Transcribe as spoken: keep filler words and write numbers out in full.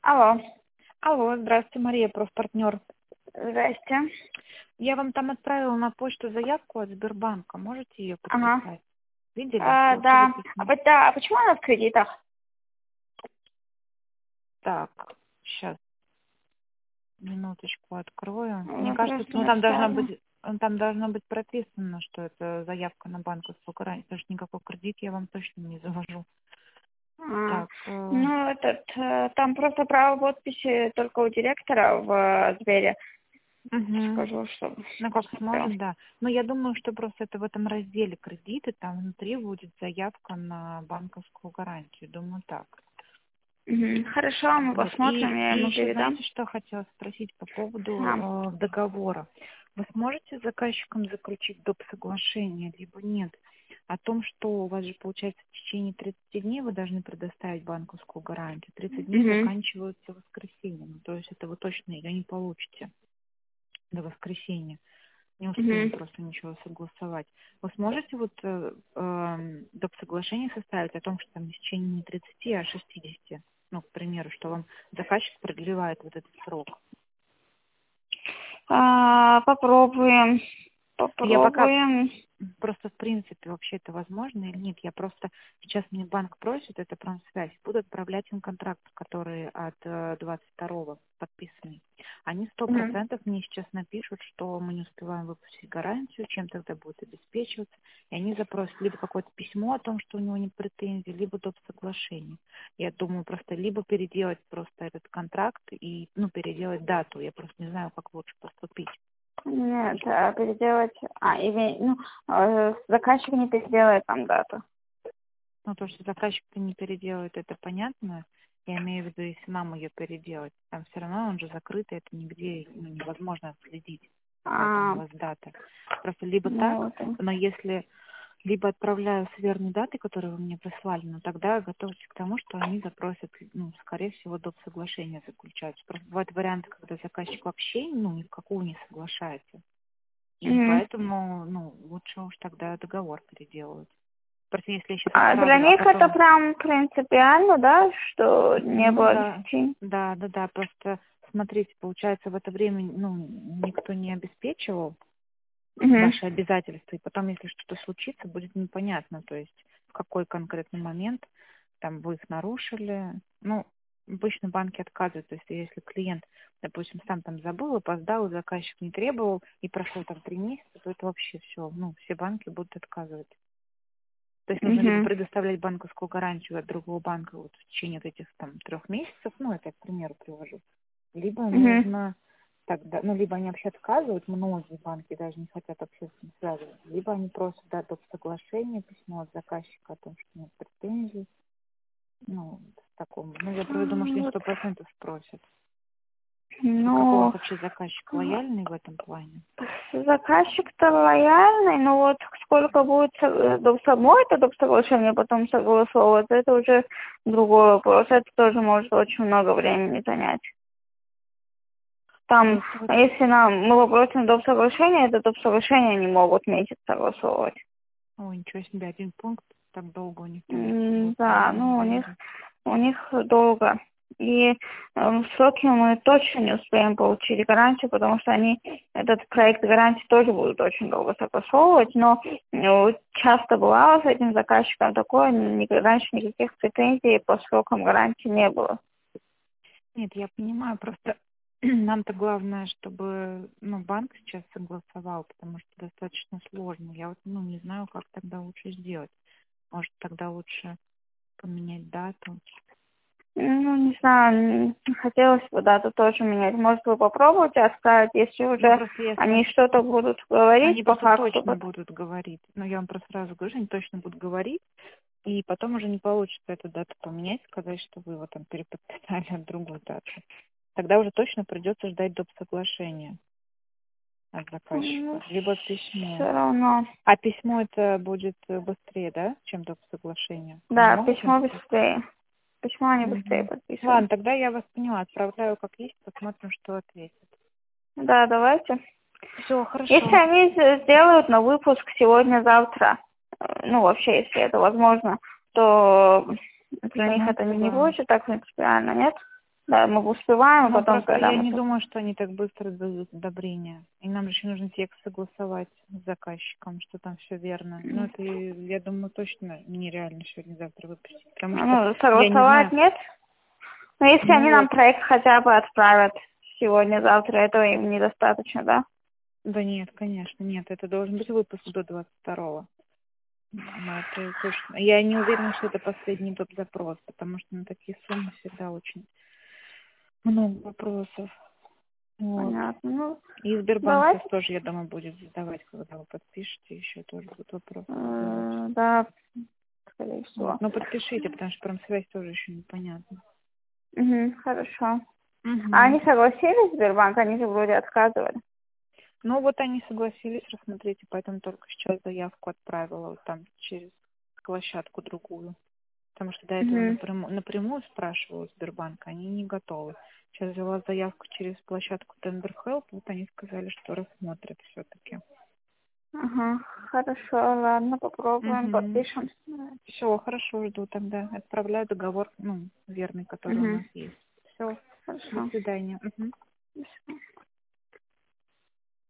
Алло, Алло, здравствуйте, Мария, профпартнер. здрасте. Я вам там отправила на почту заявку от Сбербанка. Можете ее Ага. подписать? Видели? А, Получили да. А, письмо? вот, да, а почему она в кредитах? Так, сейчас, минуточку открою. Мне Вы кажется, просто ну там должно написали. быть, ну, там должно быть прописано, что это заявка на банковскую гарантию, потому что никакой кредит я вам точно не завожу. А, Так, э, ну, этот, э, там просто право подписи только у директора в э, Сбере. мгм. Скажу, чтобы Ну как посмотрел. сможем, да. Но я думаю, что просто это в этом разделе кредиты, там внутри будет заявка на банковскую гарантию. Думаю, так. Мгм. Хорошо, мы Вот. И, посмотрим, я и ему еще, передам. знаете, что хотела спросить по поводу А. э, договора. Вы сможете с заказчиком заключить доп. Соглашение, либо нет? О том, что у вас же, получается, в течение тридцати дней вы должны предоставить банковскую гарантию. тридцать дней Мгм. заканчиваются воскресеньем. То есть это вы точно ее не получите до воскресенья. Не успеем Мгм. просто ничего согласовать. Вы сможете вот э, э, доп. Соглашение составить о том, что там в течение не тридцати, а шестидесяти? Ну, к примеру, что вам заказчик продлевает вот этот срок. А, попробуем. Я пока Попробуем. просто в принципе вообще это возможно или нет. Я просто сейчас мне банк просит, это промсвязь, буду отправлять им контракт, который от э, двадцать второго подписанный. Они сто Мгм. процентов мне сейчас напишут, что мы не успеваем выпустить гарантию, чем тогда будет обеспечиваться. И они запросят либо какое-то письмо о том, что у него нет претензий, либо доп. Соглашение. Я думаю, просто либо переделать просто этот контракт и, ну, переделать дату. Я просто не знаю, как лучше поступить. Нет, а переделать... А, или, ну, э, заказчик не переделает там дату. Ну, то, что заказчик-то не переделает, это понятно. Я имею в виду, если нам ее переделать. Там все равно он же закрытый, это нигде, ну, невозможно отследить, какая там А, у вас дата. Просто либо ну так, вот. но если либо отправляю с верной датой, которую вы мне прислали, но тогда готовьтесь к тому, что они запросят, ну, скорее всего, доп. Соглашение заключать. Просто бывают варианты, когда заказчик вообще, ну, ни в какую не соглашается. И Мгм. поэтому, ну, лучше уж тогда договор переделывать. Просто если я сейчас А для отправлю, а них это потом... прям принципиально, да, что не Ну было да, десяти? да, да, да. Просто смотрите, получается, в это время, ну, никто не обеспечивал Угу. ваши обязательства, и потом, если что-то случится, будет непонятно, то есть в какой конкретный момент там вы их нарушили. Ну, обычно банки отказывают, то есть если клиент, допустим, сам там забыл, опоздал, и заказчик не требовал, и прошло там три месяца, то это вообще все, ну, все банки будут отказывать. То есть нужно либо Угу. предоставлять банковскую гарантию от другого банка вот в течение вот этих там трех месяцев, ну, это я к примеру привожу, либо Угу. нужно тогда, ну, либо они вообще отказывают, многие банки даже не хотят вообще с ним связываться, либо они просят дать доп. Соглашение, письмо от заказчика о том, что нет претензий, ну, в таком, ну, я просто думаю, что они Вот. сто процентов спросят. И какой у вас Ну, вообще заказчик, лояльный в этом плане? заказчик-то лояльный, но вот сколько будет со- до самой это доп. Соглашение потом согласовывать, это уже другой вопрос. Это тоже может очень много времени занять. А Там, если вот, если нам мы попросим доп. Соглашение, это доп. Соглашение не могут месяц согласовывать. ой, ничего себе, один пункт, так долго у них тянется М, Да, голосование, ну у них боже. у них долго. И э, в сроки мы точно не успеем получить гарантию, потому что они этот проект гарантии тоже будут очень долго согласовывать, но э, часто бывало с этим заказчиком такое, ни- раньше никаких претензий по срокам гарантии не было. Нет, я понимаю, просто нам-то главное, чтобы, ну, банк сейчас согласовал, потому что достаточно сложно. Я вот, ну, не знаю, как тогда лучше сделать. Может, тогда лучше поменять дату. Ну, не знаю, м, хотелось бы дату тоже менять. Может, вы попробуйте оставить, если Ну, уже просто я они смотрю, что-то будут говорить они по просто факту. точно пот- будут говорить. Ну, я вам просто сразу говорю, что они точно будут говорить, и потом уже не получится эту дату поменять, сказать, что вы его там переподписали от другой даты. Тогда уже точно придется ждать доп. Соглашения от Ну, заказчика, либо письмо. все равно. А письмо это будет э, быстрее, да, чем доп. Соглашение? Они Да, могут им... письмо быстрее. Письмо они быстрее Мгм. подписывают. Ладно, тогда я вас поняла. Отправляю как есть, посмотрим, что ответят. Да, давайте. Все, Если хорошо. они з- сделают на выпуск сегодня-завтра, э, ну, вообще, если это возможно, то для них Угу, это не согласна. будет так принципиально, нет? Да, мы успеваем, а Но потом, просто когда я мы... не думаю, что они так быстро дадут одобрение. И нам же еще нужно текст согласовать с заказчиком, что там все верно. Ну, это, я думаю, точно нереально сегодня-завтра выпустить. Потому что, Ну, я не согласовать знаю, нет. Но если ну они нам вот, проект хотя бы отправят сегодня-завтра, этого им недостаточно, да? да нет, конечно, нет, это должен быть выпуск до двадцать второго. Ну, это точно. Я не уверена, что это последний доп. Запрос, потому что на такие суммы всегда очень много вопросов. Вот. Понятно. Ну, И Сбербанк сейчас давайте. тоже, я думаю, будет задавать, когда вы подпишете, еще тоже будут вопросы задавать. Э, да, скорее всего. Вот. Но подпишите, потому что промсвязь тоже еще непонятно. Угу, хорошо. А Угу. они согласились, Сбербанк? Они же вроде отказывали. Ну вот они согласились рассмотреть, и поэтому только сейчас заявку отправила вот там через площадку другую. Потому что до этого Угу. напрямую, напрямую спрашивала Сбербанк, они не готовы. Сейчас взяла заявку через площадку Tender Help, вот они сказали, что рассмотрят все-таки. Ага, хорошо, ладно, попробуем, Угу. подпишем. Все, хорошо, жду тогда. Отправляю договор, ну, верный, который у Угу, нас есть. Все, до хорошо. свидания. Мгм.